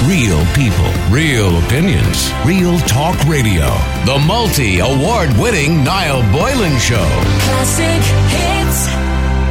Real people, real opinions, Real Talk Radio. The multi-award-winning Niall Boylan Show. Classic hits.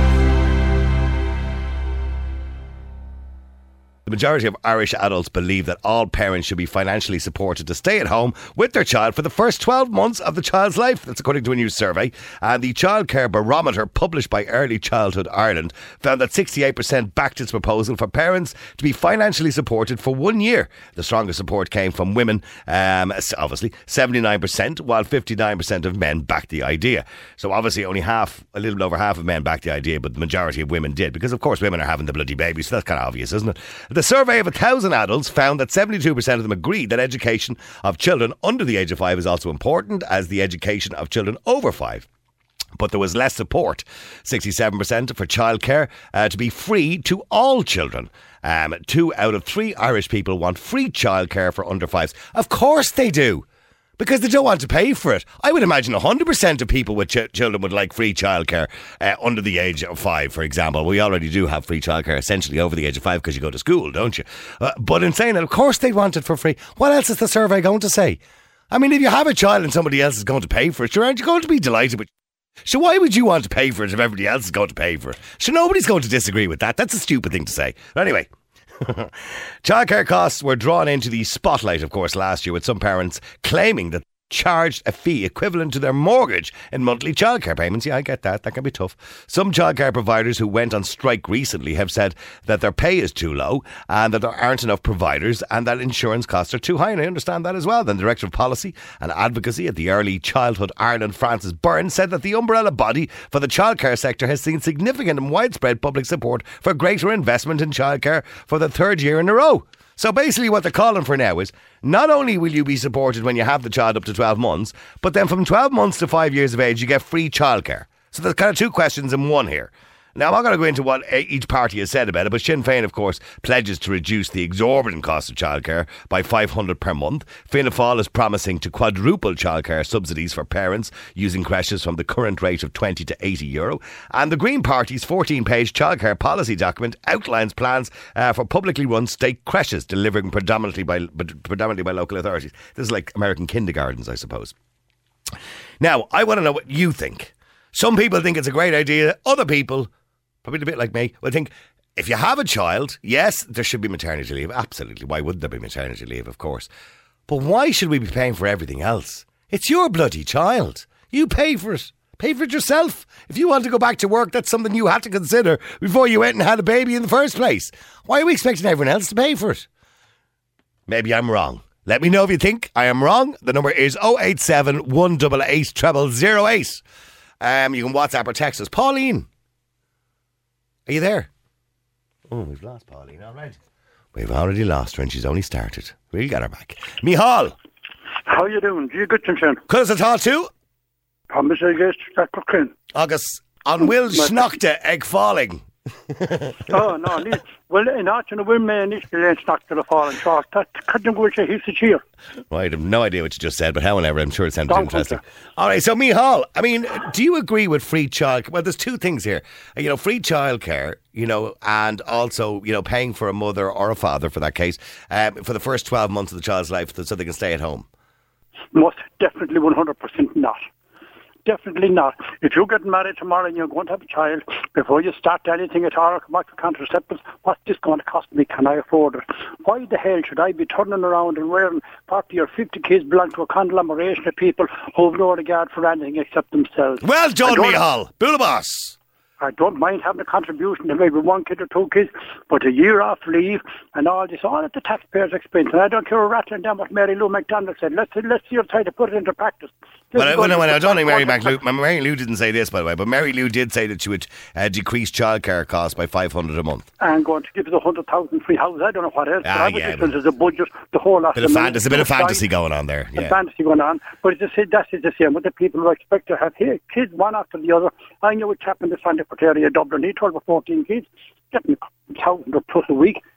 The majority of Irish adults believe that all parents should be financially supported to stay at home with their child for the first 12 months of the child's life. That's according to a new survey. And the Childcare Barometer, published by Early Childhood Ireland, found that 68% backed its proposal for parents to be financially supported for 1 year. The strongest support came from women, obviously, 79%, while 59% of men backed the idea. So obviously only a little over half of men backed the idea, but the majority of women did, because of course women are having the bloody baby, so that's kind of obvious, isn't it? The survey of 1,000 adults found that 72% of them agreed that education of children under the age of 5 is also important as the education of children over 5. But there was less support, 67% for childcare to be free to all children. 2 out of 3 Irish people want free childcare for under 5s. Of course they do, because they don't want to pay for it. I would imagine 100% of people with children would like free childcare under the age of 5, for example. We already do have free childcare essentially over the age of 5 because you go to school, don't you? But in saying that, of course they want it for free. What else is the survey going to say? I mean, if you have a child and somebody else is going to pay for it, sure, aren't you going to be delighted with? So why would you want to pay for it if everybody else is going to pay for it? So nobody's going to disagree with that. That's a stupid thing to say. But anyway. Childcare costs were drawn into the spotlight, of course, last year, with some parents claiming that charged a fee equivalent to their mortgage in monthly childcare payments. Yeah, I get that. That can be tough. Some childcare providers who went on strike recently have said that their pay is too low and that there aren't enough providers and that insurance costs are too high. And I understand that as well. The Director of Policy and Advocacy at the Early Childhood Ireland, Francis Byrne, said that the umbrella body for the childcare sector has seen significant and widespread public support for greater investment in childcare for the 3rd year in a row. So basically what they're calling for now is not only will you be supported when you have the child up to 12 months, but then from 12 months to 5 years of age, you get free childcare. So there's kind of 2 questions in one here. Now, I'm not going to go into what each party has said about it, but Sinn Féin, of course, pledges to reduce the exorbitant cost of childcare by $500 per month. Fianna Fáil is promising to quadruple childcare subsidies for parents using creches from the current rate of €20 to €80. And the Green Party's 14-page childcare policy document outlines plans for publicly run state creches delivered predominantly by local authorities. This is like American kindergartens, I suppose. Now, I want to know what you think. Some people think it's a great idea. Other people, probably a bit like me, will think if you have a child, yes, there should be maternity leave. Absolutely. Why wouldn't there be maternity leave, of course? But why should we be paying for everything else? It's your bloody child. You pay for it. Pay for it yourself. If you want to go back to work, that's something you had to consider before you went and had a baby in the first place. Why are we expecting everyone else to pay for it? Maybe I'm wrong. Let me know if you think I am wrong. The number is 087 188 0008. You can WhatsApp or text us. Pauline, are you there? Oh, we've lost Pauline already. We've already lost her and she's only started. We'll get her back. Michal. How you doing? Do you good, Tim? Could us talk to? Promise I guess that could. August on Will Schnockte egg falling. Oh, no. Well, in Archon, we may nicht be stuck to the falling short. That couldn't go to his cheer. Well, I have no idea what you just said, but however, I'm sure it sounded interesting. All right, so Michal, I mean, do you agree with free childcare? Well, there's 2 things here. Free childcare, and also, paying for a mother or a father, for that case, for the first 12 months of the child's life so they can stay at home. Most definitely 100% not. Definitely not. If you get married tomorrow and you're going to have a child, before you start anything at all, come back to contraceptives, what's this going to cost me? Can I afford it? Why the hell should I be turning around and wearing 40 or 50 kids belong to a conglomeration of people who have no regard for anything except themselves? Well done, Michal. Boolabos. I don't mind having a contribution to maybe 1 kid or 2 kids, but a year off leave and all this, all at the taxpayers' expense. And I don't care rattling down what Mary Lou McDonald said. Let's see her try to put it into practice. I don't think Mary Lou didn't say this, by the way, but Mary Lou did say that she would decrease childcare costs by $500 a month. And going to give us 100,000 free houses. I don't know what else. There's a budget, the whole lot. There's a bit of fantasy going on there. Yeah. Fantasy going on. But that's the same with the people who expect to have kids one after the other. I know a chap in the Santa Area, Dublin. He told me 14 kids, getting 1,000 or plus a week.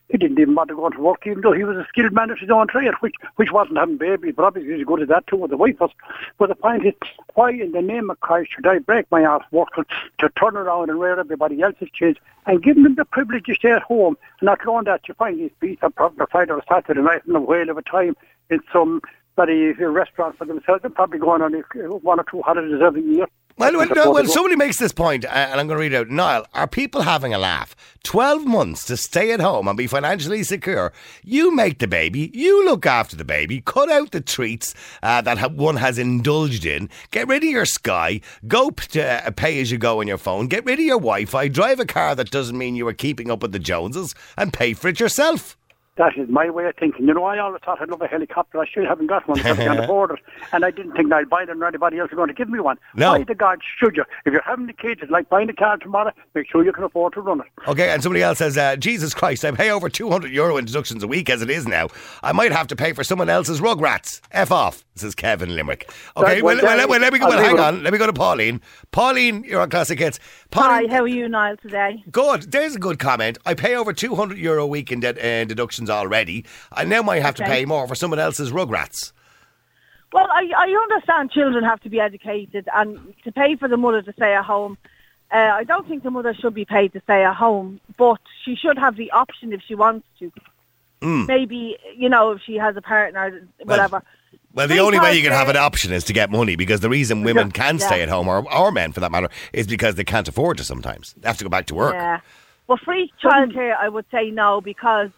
He didn't even bother going to work, even though he was a skilled man at his own trade, which wasn't having babies, but obviously he's good at that too with the wife was. But the point is, why in the name of Christ should I break my arse working to turn around and wear everybody else's kids and give them the privilege to stay at home and not going that you find these beats on Friday or Saturday night in a whale of a time in some bloody restaurant for themselves. They're probably going on 1 or 2 holidays every year. Well, somebody makes this point, and I'm going to read it out. Niall, are people having a laugh? 12 months to stay at home and be financially secure. You make the baby, you look after the baby, cut out the treats that one has indulged in, get rid of your Sky, go to pay as you go on your phone, get rid of your Wi-Fi, drive a car that doesn't mean you are keeping up with the Joneses, and pay for it yourself. That is my way of thinking. You know, I always thought I'd love a helicopter. I still haven't got one because I can't afford it. And I didn't think I'd buy them or anybody else is going to give me one. No. Why the God should you? If you're having the kids, it's like buying a car tomorrow, make sure you can afford to run it. Okay, and somebody else says, Jesus Christ, I pay over €200 in deductions a week as it is now. I might have to pay for someone else's Rugrats. F off, says Kevin Limerick. Okay, well, let me go. Hang on, let me go to Pauline. Pauline, you're on Classic Hits. Pauline, hi, how are you, Niall, today? Good. There's a good comment. I pay over €200 a week in deductions already. I now might have to pay more for someone else's Rugrats. Well, I understand children have to be educated and to pay for the mother to stay at home. I don't think the mother should be paid to stay at home, but she should have the option if she wants to. Maybe, if she has a partner, whatever. Well, the only way you can have an option is to get money, because the reason women can stay at home, or men for that matter, is because they can't afford to sometimes. They have to go back to work. Yeah. Well, free childcare, I would say no, because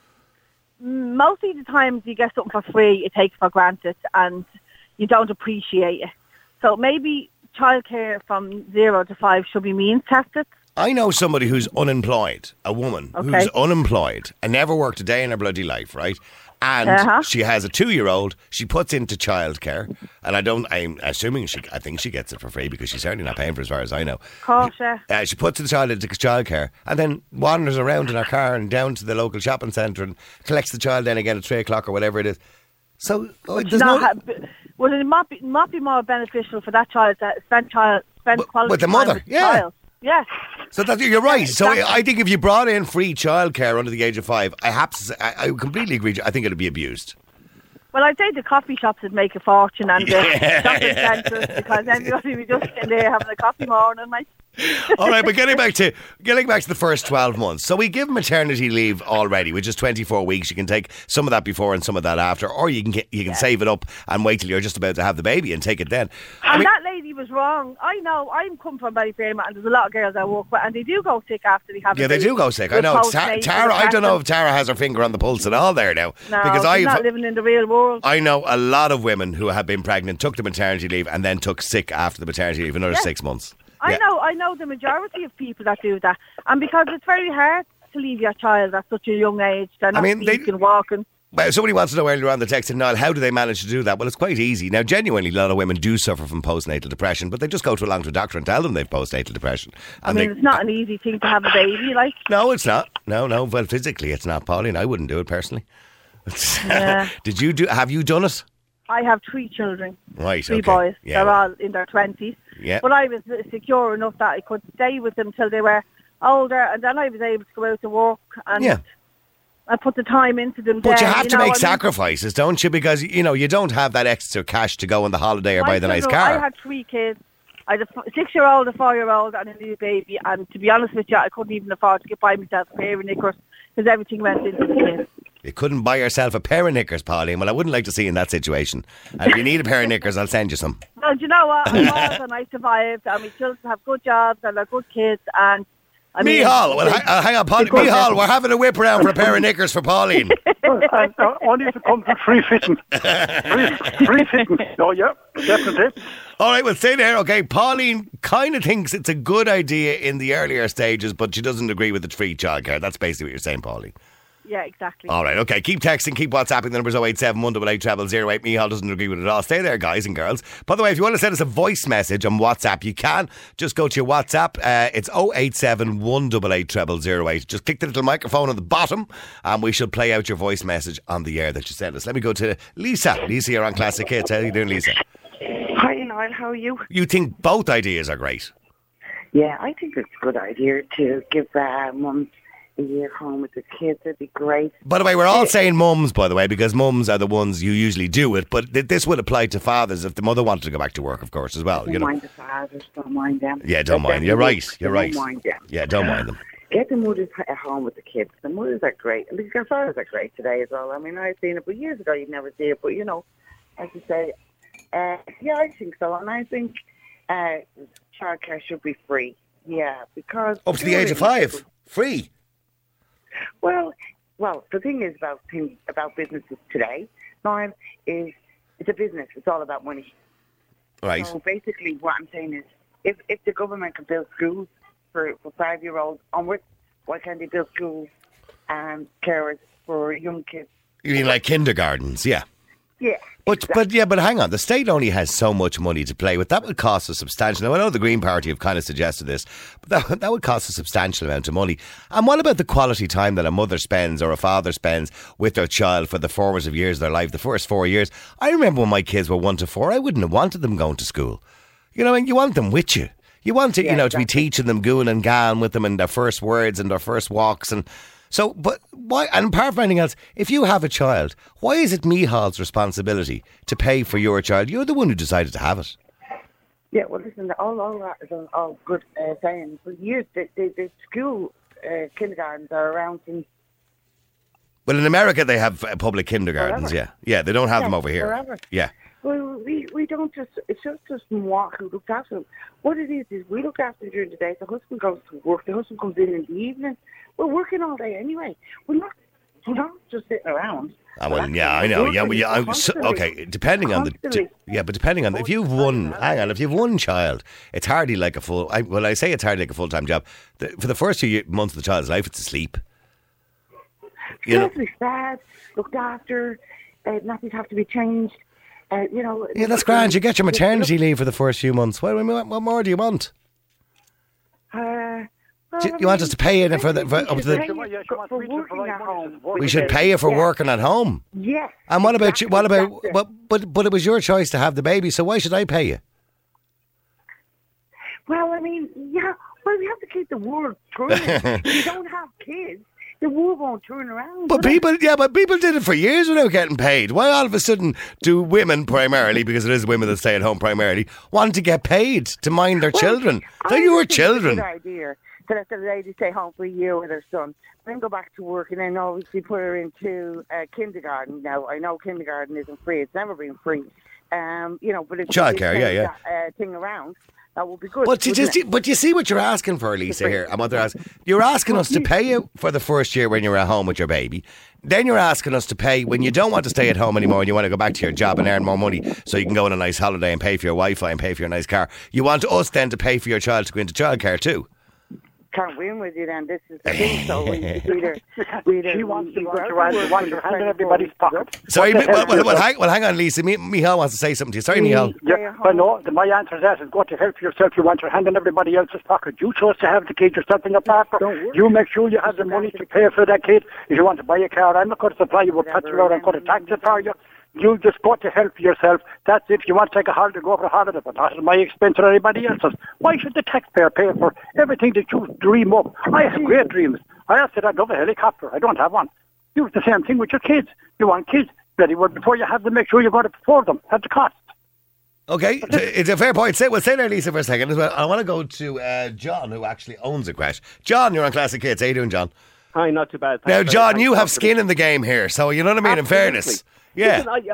most of the times you get something for free, it takes for granted and you don't appreciate it. So maybe childcare from 0 to 5 should be means tested. I know somebody who's unemployed, a woman who's unemployed and never worked a day in her bloody life, right? And she has a 2-year-old. She puts into childcare, and I think she gets it for free because she's certainly not paying for it as far as I know. Of course, yeah. She puts the child into childcare and then wanders around in her car and down to the local shopping centre and collects the child then again at 3 o'clock or whatever it is. So there's well, it might be more beneficial for that child to spend quality with the time mother. with the child. Yeah. So you're right. Exactly. So I think if you brought in free childcare under the age of 5, I completely agree. I think it'd be abused. Well, I'd say the coffee shops would make a fortune and the shopping centres, because everybody would just in there having a coffee morning, mate. All right, but getting back to the first 12 months. So we give maternity leave already, which is 24 weeks. You can take some of that before and some of that after, or you can save it up and wait till you're just about to have the baby and take it then. That lady was wrong. I know. I'm come from Ballyfermot, and there's a lot of girls I work with, and they do go sick after they have. Yeah, they do go sick. I know. Tara, I don't know if Tara has her finger on the pulse at all there now. No, because she's not living in the real world. I know a lot of women who have been pregnant, took the maternity leave, and then took sick after the maternity leave another 6 months. I know the majority of people that do that, and because it's very hard to leave your child at such a young age. They're not speaking, walking. Well, somebody wants to know earlier on the text, Niall, how do they manage to do that? Well, it's quite easy. Now, genuinely, a lot of women do suffer from postnatal depression, but they just go along to a doctor and tell them they've postnatal depression. And it's not an easy thing to have a baby, like. No, it's not. No. Well, physically, it's not, Pauline. I wouldn't do it personally. Yeah. Have you done it? I have 3 children. Right, 3 boys. Yeah, they're all in their 20s. Yeah. But I was secure enough that I could stay with them till they were older, and then I was able to go out to work and I put the time into them. But you have to make sacrifices, don't you? Because, you don't have that extra cash to go on the holiday or buy the nice car. I had 3 kids. I had a 6-year-old, a 4-year-old and a new baby, and to be honest with you, I couldn't even afford to buy myself a pair of knickers because everything went into the kids. You couldn't buy yourself a pair of knickers, Pauline. Well, I wouldn't like to see you in that situation. And if you need a pair of knickers, I'll send you some. Well, do you know what? I was and I survived, and my children have good jobs and they're good kids, and Mihal, hang on, Pauline. Mihal, we're having a whip around for a pair of knickers for Pauline. Only if it comes with free fitting. Free fitting. Oh, yeah, definitely. All right, well, stay there. Okay, Pauline kind of thinks it's a good idea in the earlier stages, but she doesn't agree with the free childcare. That's basically what you're saying, Pauline. Yeah, exactly. All right, okay. Keep texting, keep WhatsApping. The number's 087 188 0008. Mihal doesn't agree with it at all. Stay there, guys and girls. By the way, if you want to send us a voice message on WhatsApp, you can. Just go to your WhatsApp. It's 087 188 0008. Just click the little microphone on the bottom and we should play out your voice message on the air that you sent us. Let me go to Lisa. Lisa, you're on Classic Hits. How are you doing, Lisa? Hi, Niall. How are you? You think both ideas are great? Yeah, I think it's a good idea to give mums a year home with the kids. It'd be great. By the way, we're all saying mums, by the way, because mums are the ones who usually do it. But this would apply to fathers if the mother wanted to go back to work, of course, as well. Don't mind the fathers. Don't mind them. Yeah, don't mind. You're right. You're right. Don't mind them. Yeah, don't mind them. Get the mothers at home with the kids. The mothers are great. And the fathers are great today as well. I mean, I've seen it, but years ago you'd never see it. But, you know, as you say, yeah, I think so. And I think childcare should be free. Yeah, because... Up to the age of 5. Free. Well, the thing is about businesses today, Niall, is it's a business. It's all about money. Right. So basically what I'm saying is if the government can build schools for 5-year-olds onwards, why can't they build schools and carers for young kids? You mean like kindergartens, yeah. Yeah. But hang on, the state only has so much money to play with. That would cost a substantial... Now, I know the Green Party have kind of suggested this, but that would cost a substantial amount of money. And what about the quality time that a mother spends or a father spends with their child for the formative years of their life, the first 4 years? I remember when my kids were 1 to 4, I wouldn't have wanted them going to school. You know, and you want them with you. You want to, to be teaching them goon and gan with them and their first words and their first walks. And so, but why, and apart from anything else, if you have a child, why is it Micheál's responsibility to pay for your child? You're the one who decided to have it. Yeah, well, listen, all that is all good saying. For years, the school kindergartens are around since... Well, in America, they have public kindergartens, forever. Yeah, they don't have them over here. Forever. Yeah. Well, we don't just... It's just Mark who looks after them. What it is we look after them during the day. The husband goes to work. The husband comes in the evening. We're working all day anyway. We're not just sitting around. Well, yeah, I know. Yeah, okay. Depending on if you've one, hang on, if you've one child, it's hardly like a full. I say it's hardly like a full-time job. For the first 2 months of the child's life, it's asleep. Seriously sad, looked after. Nappies have to be changed. Yeah, that's grand. You get your maternity leave for the first few months. What more do you want? You want us to pay it for working at home? We should pay you for working at home. Yes. And what about you? What about? But it was your choice to have the baby. So why should I pay you? Well, I mean, yeah. Well, we have to keep the world turning. If you don't have kids, the world won't turn around. But people did it for years without getting paid. Why all of a sudden do women primarily, because it is women that stay at home primarily, want to get paid to mind their children? They're your children. It's a good idea to let the lady stay home for a year with her son, then go back to work, and then obviously put her into kindergarten. Now, I know kindergarten isn't free. It's never been free. But if childcare, that thing around, that would be good. But you see what you're asking for, Lisa, here. And what they're asking. You're asking us to pay you for the first year when you're at home with your baby. Then you're asking us to pay when you don't want to stay at home anymore and you want to go back to your job and earn more money so you can go on a nice holiday and pay for your Wi-Fi and pay for your nice car. You want us then to pay for your child to go into childcare too. Can't win with you then. This is the thing. So she wants to want your hand in everybody's pocket. Sorry, hang on, Lisa. Micheál wants to say something to you. Sorry, Micheál. Yeah, well, no, my answer to that is go to help yourself. You want your hand in everybody else's pocket. You chose to have the kid yourself in your pocket. You make sure you have the money to pay for that kid. If you want to buy a car, I'm not going to supply you with petrol. I'm going to tax it for you. You just got to help yourself. That's if you want to take a holiday, go for a holiday, but not at my expense or anybody else's. Why should the taxpayer pay for everything that you dream up? I have great dreams. I said I'd love a helicopter. I don't have one. You do the same thing with your kids. You want kids ready, well, before you have them, make sure you're going to afford them at the cost. Okay, it's a fair point. Stay there, Lisa, for a second as well. I want to go to John, who actually owns a crash. John, you're on Classic Kids. How you doing, John? Hi, not too bad. Now, John, you have skin in the game here, so you know what I mean, in fairness. Yeah. Listen,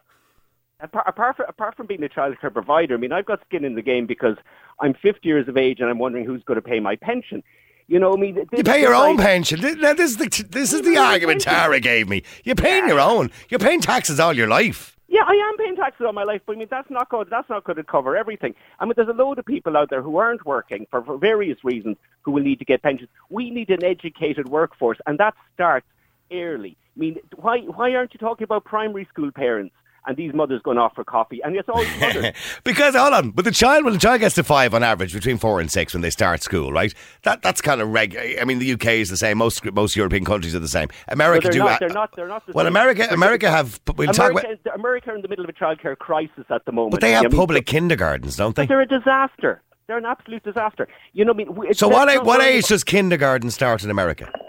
apart from being a childcare provider, I mean, I've got skin in the game because I'm 50 years of age and I'm wondering who's going to pay my pension. You know, I mean, you pay your own pension. Now, this is the argument Tara gave me. You're paying your own. You're paying taxes all your life. Yeah, I am paying taxes all my life, but I mean, that's not going to cover everything. I mean, there's a load of people out there who aren't working for various reasons who will need to get pensions. We need an educated workforce, and that starts early. I mean, why aren't you talking about primary school parents and these mothers going off for coffee? And it's always mothers. Because, hold on, but when the child gets to 5 on average, between 4 and 6 when they start school, right? That's kind of regular. I mean, the UK is the same. Most European countries are the same. America They're not the well, same. America have... America are in the middle of a childcare crisis at the moment. But they have public kindergartens, don't they? They're a disaster. They're an absolute disaster. You know, I mean... So what age does kindergarten start in America? It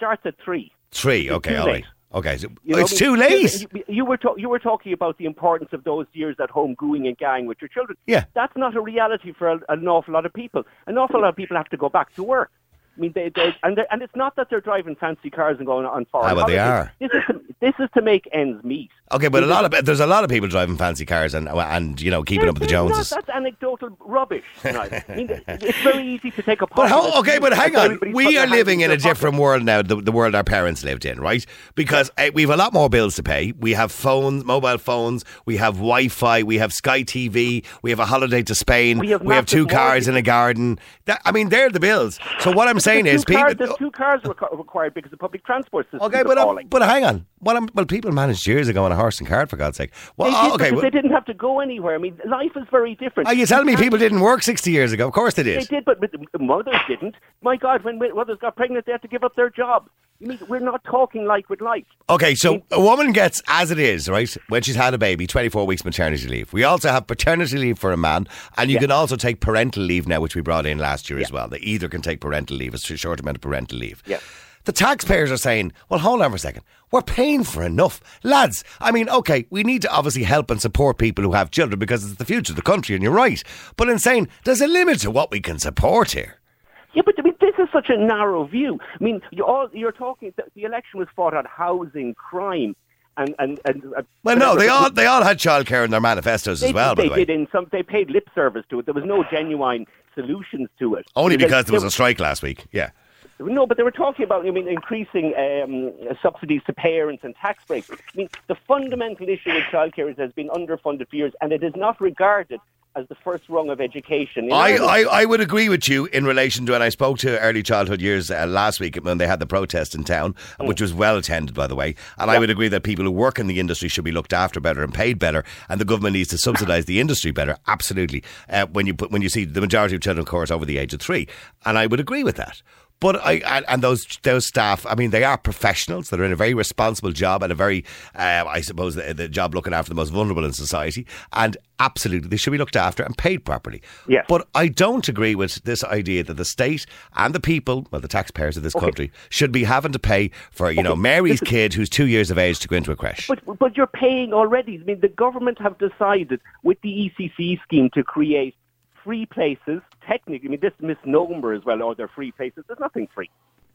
starts at 3. 3, okay, too all late. right. Okay, so You know it's what I mean? too late. You were talking about the importance of those years at home gooing and ganging with your children. Yeah. That's not a reality for an awful lot of people. An awful lot of people have to go back to work. I mean, and it's not that they're driving fancy cars and going on foreign Well, they holidays. are. This is to make ends meet. Okay, but there's a lot of people driving fancy cars and keeping up with the Joneses. That's anecdotal rubbish. Tonight. I mean, it's very easy to take a. But hang on. We are living in a different different world now, the world our parents lived in, right? Because we have a lot more bills to pay. We have phones, mobile phones. We have Wi-Fi. We have Sky TV. We have a holiday to Spain. We have 2 cars in a garden. They're the bills. So what I'm saying is, there's 2 cars required because the public transport system. Okay, but hang on. Well, people managed years ago on a horse and cart, for God's sake. Well, they didn't have to go anywhere. I mean, life is very different. Are you telling me people didn't work 60 years ago? Of course they did. They did, but mothers didn't. My God, when mothers got pregnant, they had to give up their job. I mean, we're not talking like with life. Okay, so a woman gets, as it is, right, when she's had a baby, 24 weeks maternity leave. We also have paternity leave for a man, and you can also take parental leave now, which we brought in last year as well. They either can take parental leave, a short amount of parental leave. Yeah. The taxpayers are saying, well, hold on for a second. We're paying for enough. Lads, I mean, okay, we need to obviously help and support people who have children because it's the future of the country, and you're right. But in saying, there's a limit to what we can support here. Yeah, but I mean, this is such a narrow view. I mean, you're talking. The election was fought on housing, crime, and well, no, they all had childcare in their manifestos as well. By the way, they paid lip service to it. There was no genuine solutions to it. Only because there was a strike last week. Yeah. No, but they were talking about, increasing subsidies to parents and tax breaks. I mean, the fundamental issue with childcare is it has been underfunded for years, and it is not regarded as the first rung of education. I would agree with you in relation to, and I spoke to early childhood years last week when they had the protest in town, which was well attended, by the way, and I would agree that people who work in the industry should be looked after better and paid better, and the government needs to subsidise the industry better, absolutely, when you see the majority of children, of course, over the age of 3, and I would agree with that. But those staff, I mean, they are professionals that are in a very responsible job and a very, I suppose, the job looking after the most vulnerable in society. And absolutely, they should be looked after and paid properly. Yes. But I don't agree with this idea that the state and the people, well, the taxpayers of this country, should be having to pay for, Mary's kid who's 2 years of age to go into a creche. But you're paying already. I mean, the government have decided with the ECC scheme to create free places, technically, I mean, this misnomer as well, they're free places. There's nothing free.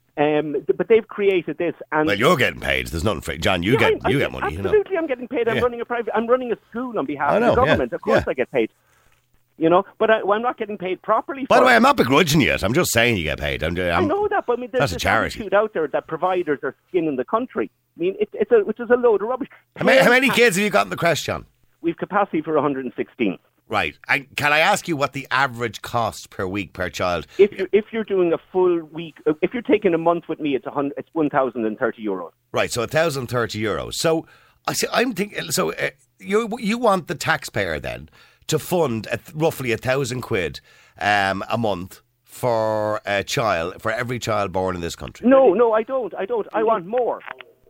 But they've created this. And well, you're getting paid. There's nothing free. John, you get money. Absolutely, I'm getting paid. I'm running a school on behalf of the government. Of course I get paid. But I'm not getting paid properly. By the way, I'm not begrudging you. I'm just saying you get paid. I know that, but I mean, there's a charity attitude out there that providers are skinning the country. I mean, which is a load of rubbish. How many kids have you got in the creche, John? We've capacity for 116. Right. And can I ask you what the average cost per week per child? If you're doing a full week, if you're taking a month with me, it's 1,030 euros. Right. So 1,030 euros. So I'm thinking. So you want the taxpayer then to fund roughly 1,000 quid a month for a child, for every child born in this country? No, I don't. I want more.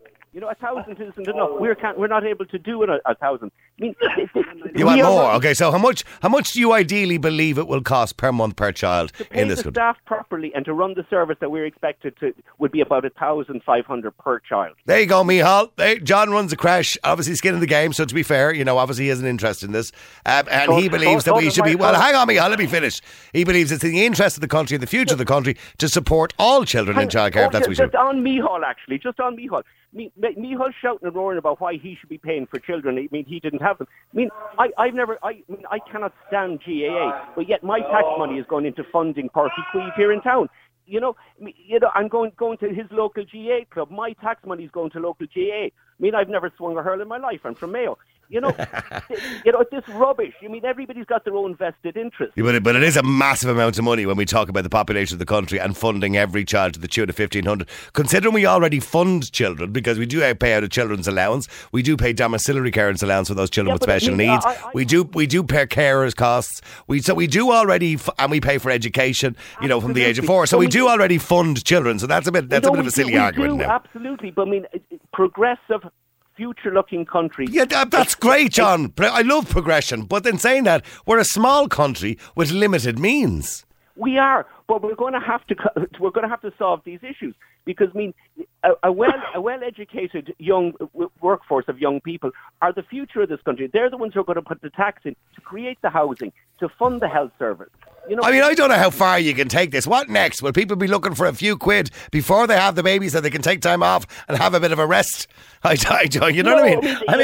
1,000 isn't enough. We're not able to do 1,000. I mean, you want more? Okay, so how much do you ideally believe it will cost per month per child in this country? To pay the staff properly and to run the service that we're expected to would be about 1,500 per child. There you go, Michal. John runs a creche, obviously skin in the game, so to be fair, obviously he has an interest in this. And he believes that we should be... Well, hang on, Michal, let me finish. He believes it's in the interest of the country and the future of the country to support all children in childcare. That's what we should. Just on Michal, actually. Just on Michal. Mihal's shouting and roaring about why he should be paying for children. I mean, he didn't have them. I mean, I cannot stand GAA, but yet my tax money is going into funding Páirc Uí Chaoimh here in town. I'm going to his local GAA club. My tax money is going to local GAA. I mean, I've never swung a hurl in my life. I'm from Mayo. This rubbish. I mean, everybody's got their own vested interest. Yeah, but it is a massive amount of money when we talk about the population of the country and funding every child to the tune of 1,500. Considering we already fund children, because we do pay out a children's allowance, we do pay domiciliary carers allowance for those children with special needs. We do pay carers costs. We do already, and we pay for education. From the age of 4. So we do already fund children. So that's a bit of a silly argument now. Absolutely, but I mean, progressive, future-looking country. Yeah, that's great, John. I love progression. But in saying that, we're a small country with limited means. We are, but we're going to have to solve these issues. Because, I mean, a well-educated young workforce of young people are the future of this country. They're the ones who are going to put the tax in to create the housing, to fund the health service. You know, I mean, I don't know how far you can take this. What next? Will people be looking for a few quid before they have the baby so they can take time off and have a bit of a rest? You know what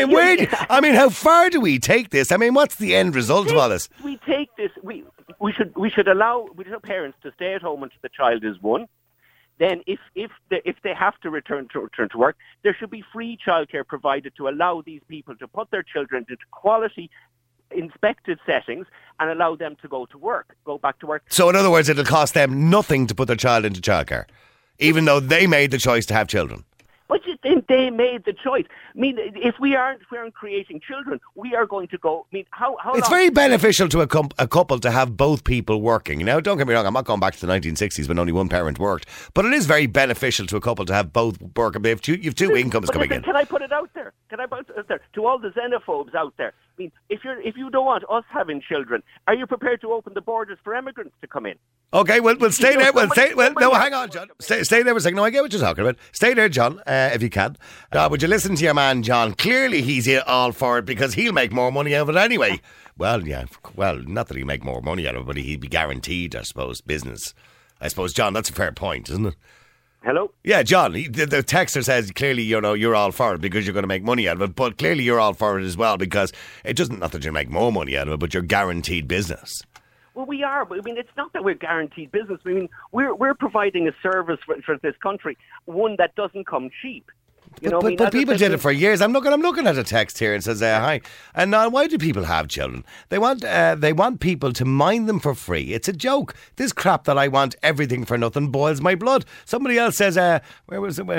I mean? How far do we take this? I mean, what's the end result of all this? We take this. We should allow parents to stay at home until the child is one. Then, if they have to return to work, there should be free childcare provided to allow these people to put their children into quality, inspected settings and allow them to go back to work. So, in other words, it'll cost them nothing to put their child into childcare, even though they made the choice to have children. But they made the choice. I mean, if we aren't creating children, we are going to go. I mean, how it's very beneficial to a couple to have both people working. Now, don't get me wrong, I'm not going back to the 1960s when only one parent worked, but it is very beneficial to a couple to have both work. You have two incomes coming in. Can I put it out there? To all the xenophobes out there? I mean, if you don't want us having children, are you prepared to open the borders for immigrants to come in? Okay, we'll stay there. No, hang on, John. Stay there for a second. No, I get what you're talking about. Stay there, John, if you can. Would you listen to your man, John? Clearly he's all for it because he'll make more money out of it anyway. Well, yeah. Well, not that he'll make more money out of it, but he'd be guaranteed, I suppose, business. I suppose, John, that's a fair point, isn't it? Hello? Yeah, John, the texter says clearly, you're all for it because you're going to make money out of it, but clearly you're all for it as well because it doesn't, not that you make more money out of it, but you're guaranteed business. Well, we are, but I mean, it's not that we're guaranteed business. I mean, we're providing a service for this country, one that doesn't come cheap. But people did it for years. I'm looking at a text here and says, hi. And now, why do people have children? They want people to mind them for free. It's a joke. This crap that I want everything for nothing boils my blood. Somebody else says, where's it?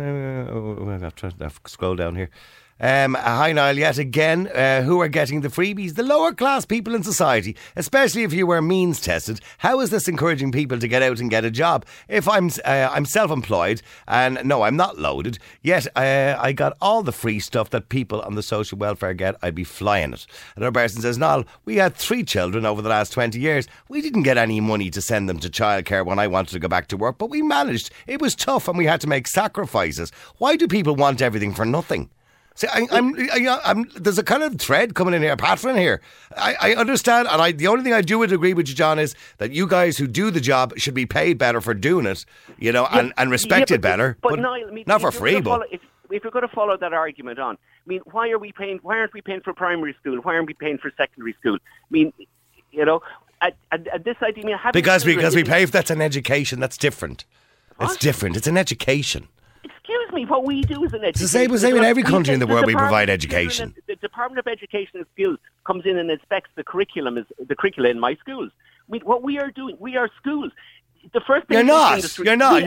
I've tried to scroll down here. Hi Niall, yet again, who are getting the freebies? The lower class people in society, especially if you were means tested. How is this encouraging people to get out and get a job? If I'm self-employed and no, I'm not loaded, yet I got all the free stuff that people on the social welfare get, I'd be flying it. Another person says, Niall, we had 3 children over the last 20 years. We didn't get any money to send them to childcare when I wanted to go back to work, but we managed. It was tough and we had to make sacrifices. Why do people want everything for nothing? See, there's a kind of thread coming in here, a pattern here. I understand, and the only thing I do would agree with you, John, is that you guys who do the job should be paid better for doing it, and respected better. But Niall, I mean, not for free, but if you're going to follow that argument on, I mean, why aren't we paying for primary school? Why aren't we paying for secondary school? I mean, this idea, I mean, because we pay. That's an education. That's different. What? It's different. It's an education. Excuse me, what we do is an education. It's the same in every country in the world. We provide education. The Department of Education and Skills comes in and inspects the curricula in my schools. I mean, what we are doing, we are schools. The first thing You're not.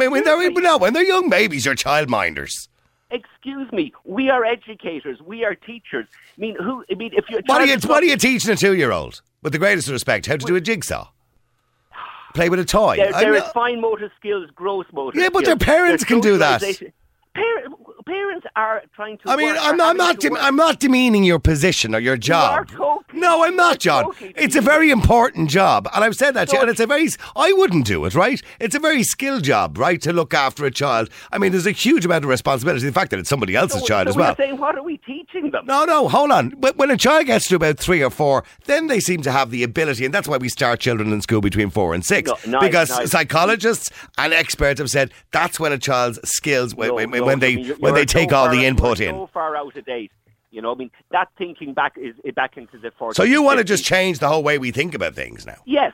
When they're young babies, you're childminders. Excuse me, we are educators. We are teachers. I mean, if you're what are you teaching a 2-year-old? With the greatest respect, how to do a jigsaw. Play with a toy. There is fine motor skills, gross motor skills. Yeah, but their parents can do that. Parents are trying to. I mean, I'm not demeaning your position or your job. No, I'm not, John. It's a very important job, and I've said that to you. And it's I wouldn't do it, right? It's a very skilled job, right, to look after a child. I mean, there's a huge amount of responsibility. The fact that it's somebody else's child as well. You're saying, what are we teaching them? No, hold on. But when a child gets to about 3 or 4, then they seem to have the ability, and that's why we start children in school between 4 and 6, because psychologists and experts have said that's when a child's skills when they take all the input in. So far out of date. I mean, that thinking back into the 40s. So you want to just change the whole way we think about things now? Yes.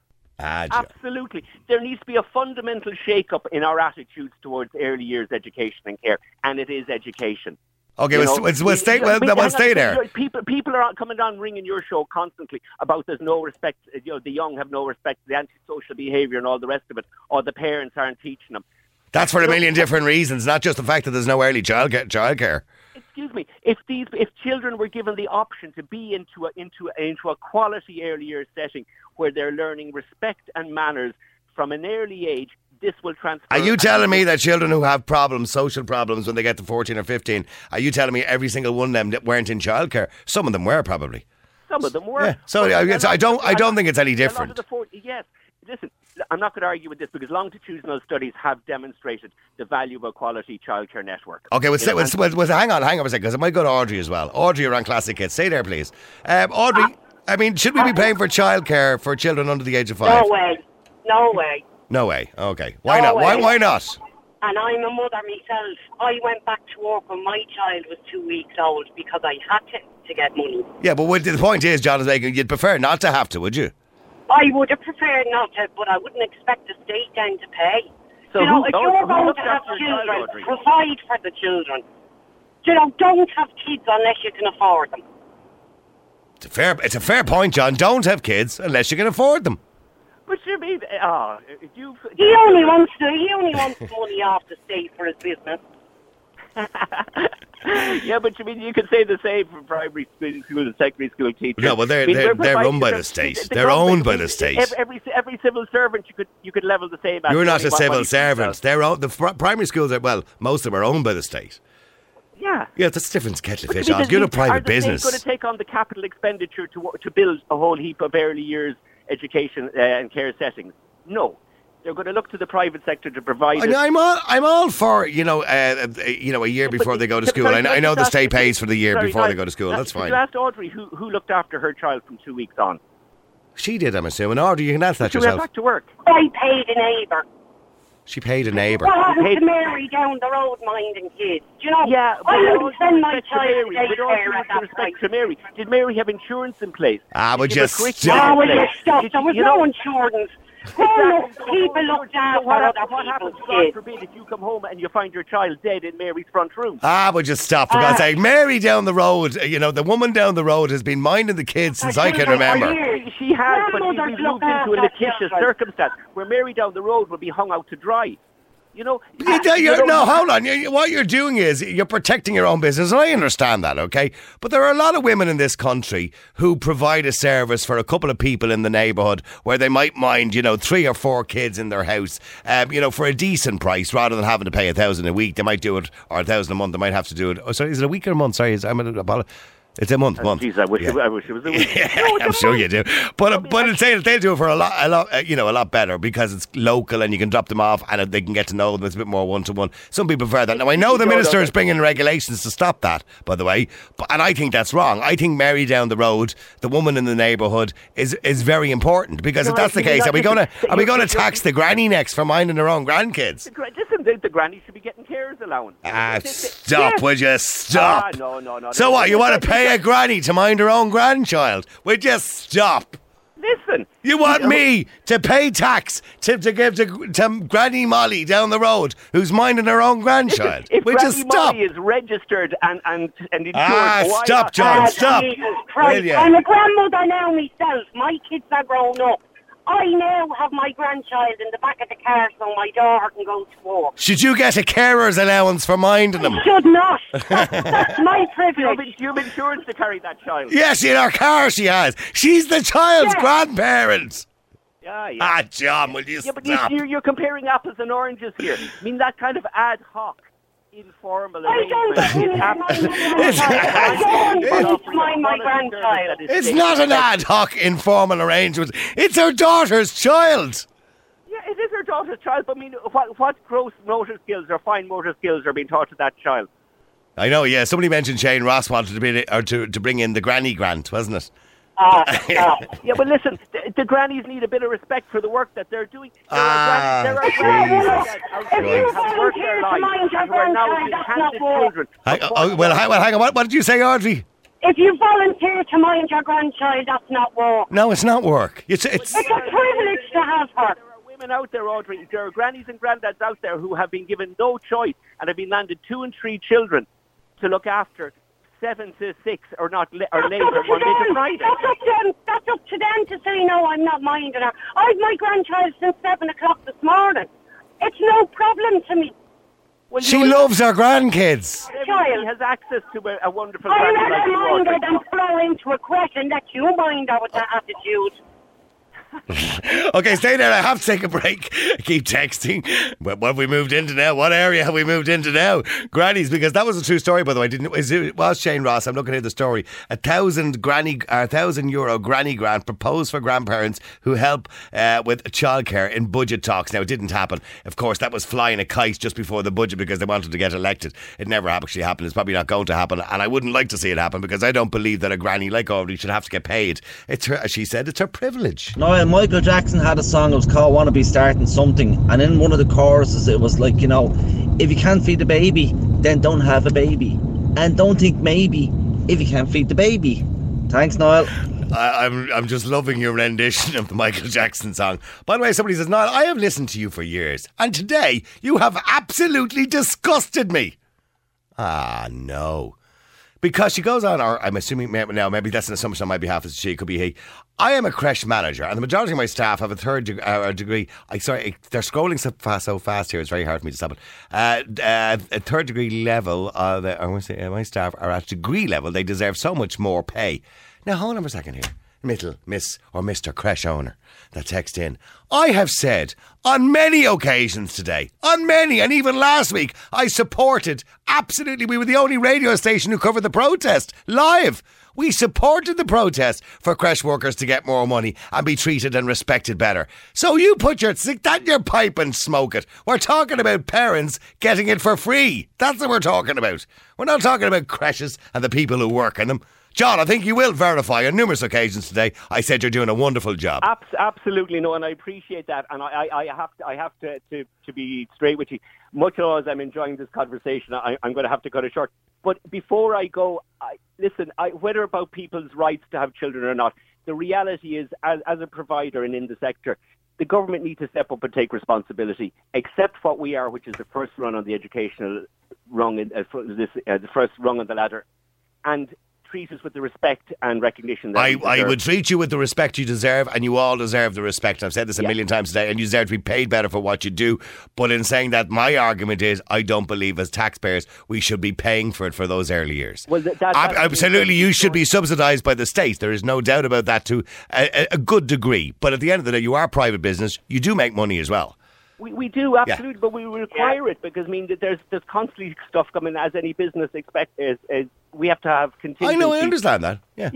Absolutely. There needs to be a fundamental shake-up in our attitudes towards early years education and care, and it is education. Okay, we'll stay there. People are coming down ringing your show constantly about there's no respect, the young have no respect for the antisocial behaviour and all the rest of it, or the parents aren't teaching them. That's for a million different reasons, not just the fact that there's no early childcare. Excuse me. If children were given the option to be into a quality early years setting where they're learning respect and manners from an early age, this will transfer. Are you telling me that children who have problems, social problems, when they get to 14 or 15, are you telling me every single one of them that weren't in childcare? Some of them were probably. Some of them were. Yeah. So I don't think it's any different. Yes. listen, I'm not going to argue with this because longitudinal studies have demonstrated the value of a quality childcare network. Okay, hang on a second, because it might go to Audrey as well. Audrey around Classic Hits. Stay there, please. Audrey, I mean, should we be paying for childcare for children under the age of 5? No way. No way. No way. Okay. Why No not? way. Why not? And I'm a mother myself. I went back to work when my child was 2 weeks old because I had to get money. Yeah, but the point is, John is making, you'd prefer not to have to, would you? I would have preferred not to, but I wouldn't expect the state then to pay. So you know, who- if who you're going looks to have after your child, children, Audrey? provide for the children. You know, don't have kids unless you can afford them. It's a fair point, John. Don't have kids unless you can afford them. But you mean, if you... He only wants the money off the state for his business. Yeah, but you mean you could say the same for primary school and secondary school teachers. No, well, they're I mean, we're run by providing- the state. the They're government- owned by the state. Every civil servant you could level the same. At. You're not a What- civil what- servant. Primary schools are, well, most of them are owned by the state. Yeah. Yeah, that's a different kettle of But fish. you mean, I'll give it a private are the business. state going to take on the capital expenditure to build a whole heap of early years education and care settings? No. They're going to look to the private sector to provide it. I'm all for a year before they go to school. I know the state pays for the year before they go to school. That's fine. You asked Audrey who looked after her child from 2 weeks on. She did, I'm assuming. Audrey, you can answer that She went yourself. back to work. I paid a neighbour. She paid a neighbour. What happened to Mary down the road minding kids? Do you know? Yeah, but I with would all due send my respect to child to Mary, with all due daycare at that respect price. to Mary, did Mary have insurance in place? But Did you have a just curriculum stop. Oh, in will you place? stop? Did There was you no know- insurance. People looked after what other happens, people's God kids. forbid, if you come home and you find your child dead in Mary's front room? But just stop, for God's sake. Mary down the road, the woman down the road has been minding the kids since I can remember. She has, but she's Grandmothers been look moved into a after litigious children. circumstance where Mary down the road will be hung out to dry. No, hold on. What you're doing is you're protecting your own business, and I understand that, okay? But there are a lot of women in this country who provide a service for a couple of people in the neighbourhood where they might mind, 3 or 4 kids in their house, for a decent price rather than having to pay $1,000 a week. They might do it, or $1,000 a month. They might have to do it. Oh, sorry, is it a week or a month? Sorry, it's a month. Jeez, I wish it was a week. Yeah, I'm sure you do. But it's saying that they'll do it for a lot better because it's local and you can drop them off and they can get to know them. It's a bit more one-to-one. Some people prefer that. Now, I know the minister is bringing regulations to stop that, by the way, and I think that's wrong. I think Mary down the road, the woman in the neighbourhood, is very important because if that's the case, are we going to tax the granny next for minding her own grandkids? Listen, the granny should be getting carers allowance. Stop, would you stop? No. So what, you want to pay a granny to mind her own grandchild? Would you stop? Listen. You want me to pay tax to give to Granny Molly down the road who's minding her own grandchild? If Would you Granny stop? Molly is registered and insured, Stop, John, stop. Jesus Christ. Will ya? I'm a grandmother now myself. My kids are grown up. I now have my grandchild in the back of the car so my daughter can go to work. Should you get a carer's allowance for minding them? Should not. That's my privilege. You have insurance to carry that child. Yes, in her car she has. She's the child's Yeah. grandparent. Yeah. John, will you Yeah, but stop? you're comparing apples and oranges here. I mean, that kind of ad hoc, informal I don't arrangement is I don't want to mind my grandchild. It's not an ad hoc informal arrangement. It's her daughter's child. Yeah, it is her daughter's child, but I mean, what gross motor skills or fine motor skills are being taught to that child? I know, yeah. Somebody mentioned Shane Ross wanted to bring in the granny grant, wasn't it? Yeah, but listen, the grannies need a bit of respect for the work that they're doing. There are grannies out there If you who have worked their volunteer to lives mind your and who are now grandchild, being that's handed not war. children. Hang on. What did you say, Audrey? If you volunteer to mind your grandchild, that's not work. No, it's not work. It's It's a privilege to have her. There are women out there, Audrey. There are grannies and granddads out there who have been given no choice and have been landed 2 and 3 children to look after 7 to 6 or later Monday to Friday. That's up to them to say, no, I'm not minding her. I've my grandchild since 7 o'clock this morning. It's no problem to me. Well, she loves her grandkids. Everybody has access to a wonderful I'd granny like rather you, mind her Audrey. than throw into a crash and let you mind her with that attitude. Okay, stay there. I have to take a break. Keep texting. What have we moved into now? What area have we moved into now? Grannies, because that was a true story, by the way. It was Shane Ross. I'm looking at the story. €1,000 granny grant proposed for grandparents who help with childcare in budget talks. Now, it didn't happen. Of course, that was flying a kite just before the budget because they wanted to get elected. It never actually happened. It's probably not going to happen, and I wouldn't like to see it happen because I don't believe that a granny like Audrey should have to get paid. It's her, as she said, it's her privilege. No, Michael Jackson had a song that was called "Wanna Be Starting Something," and in one of the choruses it was like, if you can't feed the baby, then don't have a baby, and don't think maybe if you can't feed the baby. Thanks, Niall. I'm just loving your rendition of the Michael Jackson song. By the way, somebody says, Niall, I have listened to you for years, and today you have absolutely disgusted me. Ah, no. Because she goes on, or I'm assuming now, maybe that's an assumption on my behalf, as she, it could be he. I am a creche manager, and the majority of my staff have a third degree. They're scrolling so fast here, it's very hard for me to stop it. A third degree level, my staff are at degree level. They deserve so much more pay. Now, hold on for a second here. Miss or Mr. Creche owner that text in. I have said on many occasions today, and even last week, I supported, absolutely, we were the only radio station who covered the protest live. We supported the protest for creche workers to get more money and be treated and respected better. So you stick that in your pipe and smoke it. We're talking about parents getting it for free. That's what we're talking about. We're not talking about creches and the people who work in them. John, I think you will verify on numerous occasions today. I said you're doing a wonderful job. Absolutely, no, and I appreciate that. And I have to be straight with you. Much as I'm enjoying this conversation, I'm going to have to cut it short. But before I go, listen, whether about people's rights to have children or not, the reality is, as a provider and in the sector, the government needs to step up and take responsibility, accept what we are, which is the first rung on the educational rung, the first rung on the ladder, and treat us with the respect and recognition that I would treat you with the respect you deserve, and you all deserve the respect. I've said this a million times today, and you deserve to be paid better for what you do. But in saying that, my argument is I don't believe as taxpayers we should be paying for it for those early years. Well, absolutely, you should be subsidised by the state. There is no doubt about that to a good degree. But at the end of the day, you are private business. You do make money as well. We do, absolutely, but we require it because, there's constantly stuff coming as any business expects. We have to have contingency. I know, I understand that. Yeah.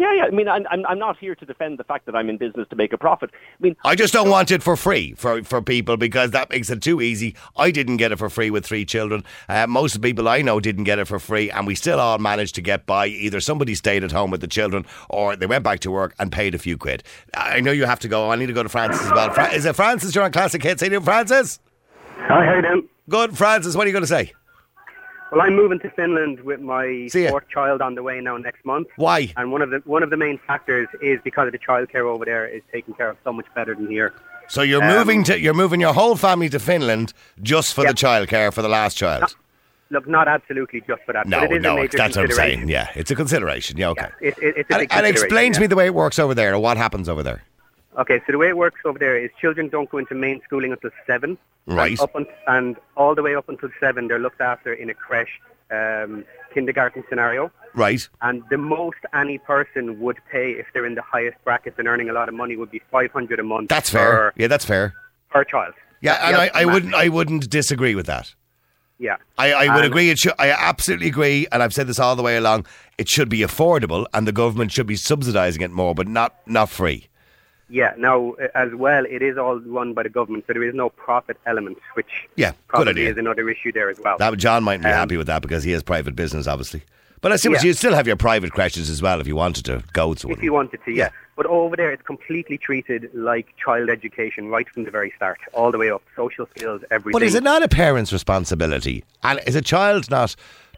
I'm not here to defend the fact that I'm in business to make a profit. I just don't want it for free for people because that makes it too easy. I didn't get it for free with 3 children. Most of the people I know didn't get it for free, and we still all managed to get by. Either somebody stayed at home with the children or they went back to work and paid a few quid. I know you have to go. I need to go to Francis as well. Is it Francis? You're on Classic Hits. How you doing, Francis? Hi, how you doing? Good, Francis. What are you going to say? Well, I'm moving to Finland with my 4th child on the way now next month. Why? And one of the main factors is because of the childcare over there is taken care of so much better than here. So you're moving your whole family to Finland just for the childcare for the last child. Look, not absolutely just for that. No, but it is a major that's what I'm saying. Yeah, it's a consideration. Yeah, okay. Yeah, it's a big and consideration, explain to me the way it works over there, or what happens over there. Okay, so the way it works over there is children don't go into main schooling until 7. Right. And all the way up until 7, they're looked after in a creche, kindergarten scenario. Right. And the most any person would pay if they're in the highest brackets and earning a lot of money would be $500 a month. That's fair. That's fair. Per child. Yeah, and I wouldn't disagree with that. Yeah. I would agree. I absolutely agree, and I've said this all the way along. It should be affordable, and the government should be subsidising it more, but not free. Yeah, now, as well, it is all run by the government, so there is no profit element, which probably is another issue there as well. John might be happy with that because he has private business, obviously. But I see you'd still have your private creches as well if you wanted to go to one. If you wanted to, yeah. But over there, it's completely treated like child education right from the very start, all the way up, social skills, everything. But is it not a parent's responsibility? And does a child not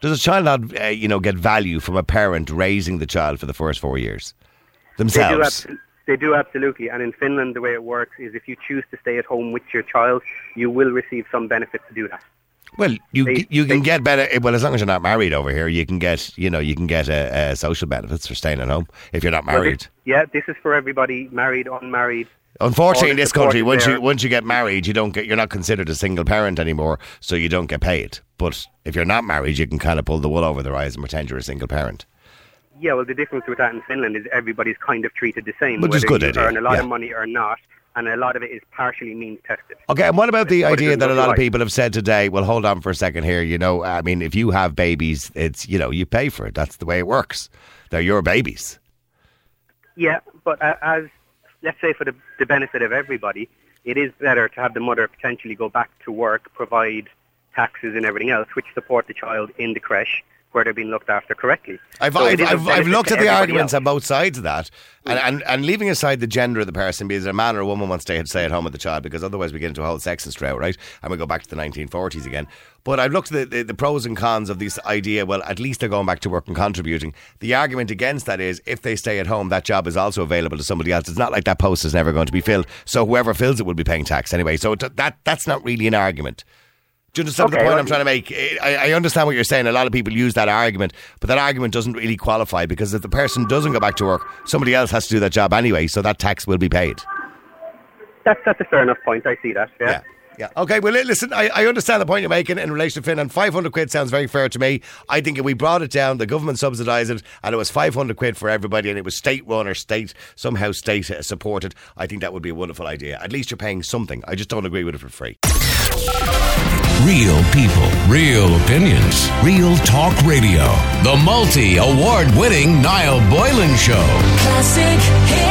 get value from a parent raising the child for the first 4 years themselves? They do, absolutely. And in Finland, the way it works is if you choose to stay at home with your child, you will receive some benefit to do that. Well, you can get better. Well, as long as you're not married over here, you can get social benefits for staying at home if you're not married. This is for everybody, married, unmarried. Unfortunately, in this country, once you get married, you're not considered a single parent anymore, so you don't get paid. But if you're not married, you can kind of pull the wool over their eyes and pretend you're a single parent. Yeah, well, the difference with that in Finland is everybody's kind of treated the same. Which is good, whether you earn a lot of money or not, and a lot of it is partially means tested. Okay, and what about the idea that a lot of people have said today, well, hold on for a second here, you know, I mean, if you have babies, it's, you know, you pay for it. That's the way it works. They're your babies. Yeah, but as, let's say for the benefit of everybody, it is better to have the mother potentially go back to work, provide taxes and everything else, which support the child in the creche, where they're being looked after correctly. I've looked at the arguments on both sides of that, and leaving aside the gender of the person, be it a man or a woman wants to stay at home with the child, because otherwise we get into a whole sexist row, right? And we go back to the 1940s again. But I've looked at the pros and cons of this idea, well, at least they're going back to work and contributing. The argument against that is, if they stay at home, that job is also available to somebody else. It's not like that post is never going to be filled, so whoever fills it will be paying tax anyway. So that's not really an argument. Do you understand the point I'm trying to make? I understand what you're saying. A lot of people use that argument, but that argument doesn't really qualify, because if the person doesn't go back to work, somebody else has to do that job anyway, so that tax will be paid. That's a fair enough point. I see that, Yeah. Okay, well, listen, I understand the point you're making in relation to Finland. 500 quid sounds very fair to me. I think if we brought it down, the government subsidised it, and it was 500 quid for everybody, and it was state-run or state supported, I think that would be a wonderful idea. At least you're paying something. I just don't agree with it for free. Real people, real opinions, Real Talk Radio. The multi-award-winning Niall Boylan Show. Classic hits.